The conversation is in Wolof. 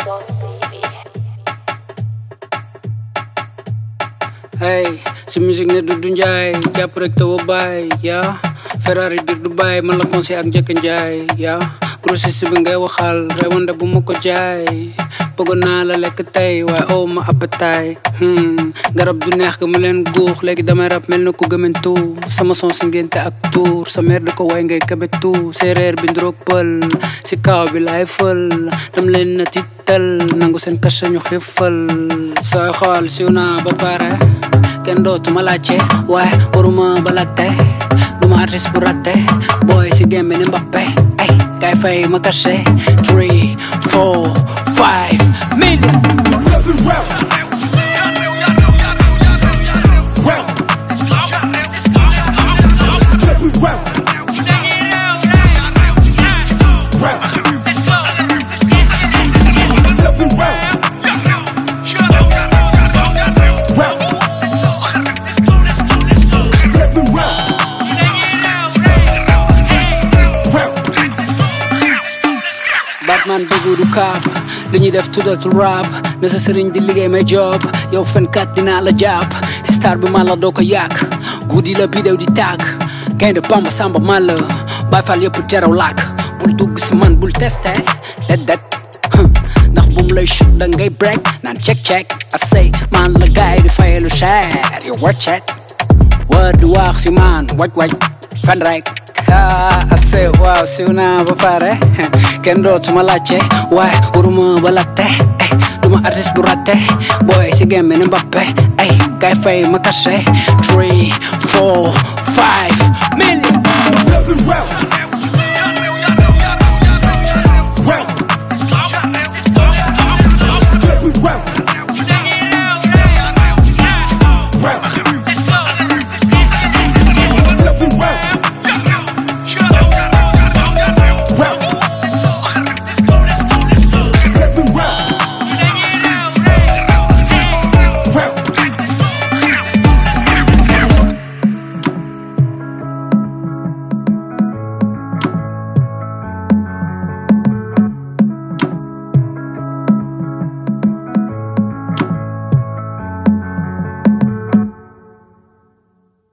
Hey, si musique ne du njaay jàpp rek taw a baay yaa Ferrari biir Dubai man la conseil ak njëkk njaay yaa grossiste bi ngay waxal rewande bu ma ko jaay bëggoon naa la lekk tey waaye oh ma appétit garab du neex ga mu leen guux léegi damay rap mel na ku gëmentu sama son si ngénte ak tuur sa mère di ko way ngay kabetu séeréer bi ndroog pël si kaaw bi laay fël dam leen na tiital nangu seen kasa ñu xiifal sooy xool siw naa ba pare kenn dootuma laajte waaye waruma ba laajte duma artiste bu raté boy si game bi ne Mbappé ay kay fay ma caché 3 4 5 million Batman bëggu du kaap li ñuy def tuddatul rap ne sa sëriñ di liggéey may job yow fenkat dinaa la jàpp star bi man la doo ko yàq guddi la bidéew di tàgg gaynde Bamba Samba man la Baay Faal yëpp teraw làkk bul dugg si man bul testé det ndax bu mu lay shoot da ngay break naan check I say man la gaay di fayelu cher yow watch it war di wax si man waj fan rek I say waaw siw naa ba pare kenn dootuma laajte waaye waruma ba laajte duma artiste bu raté boy si game bi ne Mbappé ay kay fay ma caché 3 4 5 million